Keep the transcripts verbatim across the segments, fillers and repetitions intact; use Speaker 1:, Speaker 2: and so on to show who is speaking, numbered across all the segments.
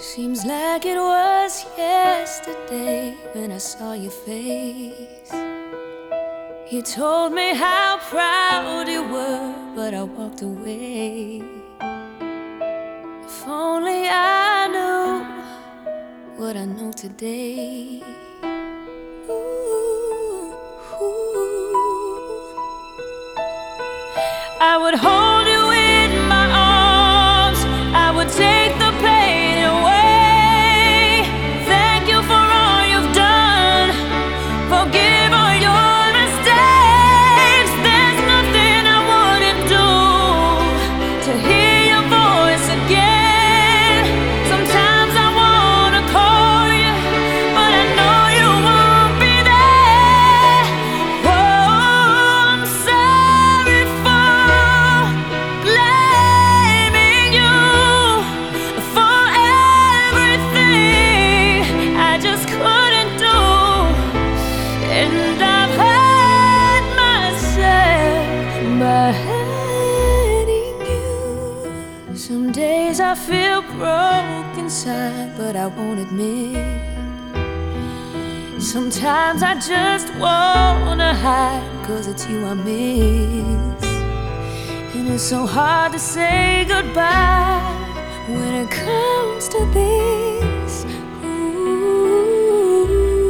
Speaker 1: Seems like it was yesterday when I saw your face. You told me how proud you were, but I walked away. If only I knew what I know today. Ooh, ooh. I would hold you in my arms, I would take the pain away. Thank you for all you've done, forgive all your mistakes. There's nothing I wouldn't do to hear your voice again. Sometimes I wanna call you, but I know you won't be there. Oh, I'm sorry for blaming you for everything I just couldn't do. And I've hurt myself by hurting you. Some days I feel broke inside, but I won't admit. Sometimes I just wanna hide, cause it's you I miss. And it's so hard to say goodbye when it comes to this. Ooh,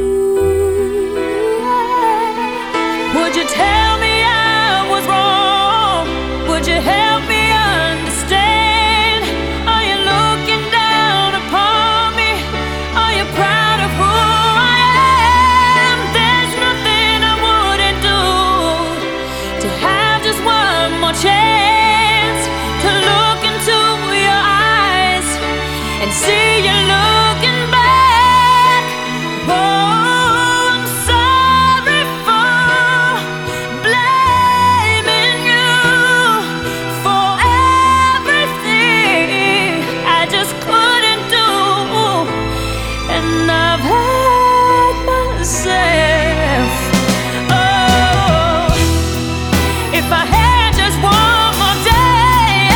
Speaker 1: would you tell me I was wrong? Would you help me understand? Are you looking down upon me? Are you proud of who I am? There's nothing I wouldn't do to have just one more chance to look into your eyes and see you looking back. Oh, I'm sorry for blaming you for everything I just couldn't do. And I've hurt myself. Oh, if I had just one more day,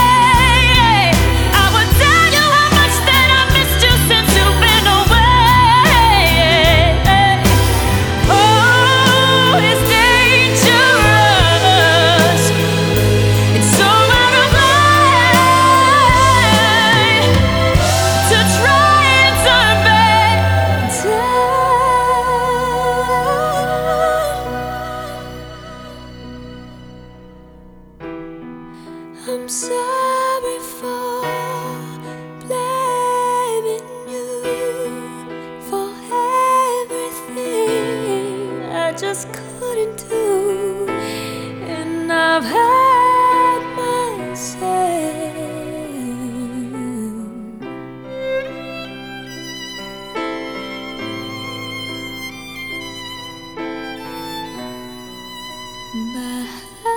Speaker 1: I would tell you how much that I missed you since you've been away. Oh, it's dangerous. It's so out of line to try and turn back time. I'm sorry for blaming you for everything I just couldn't do. And I've had myself by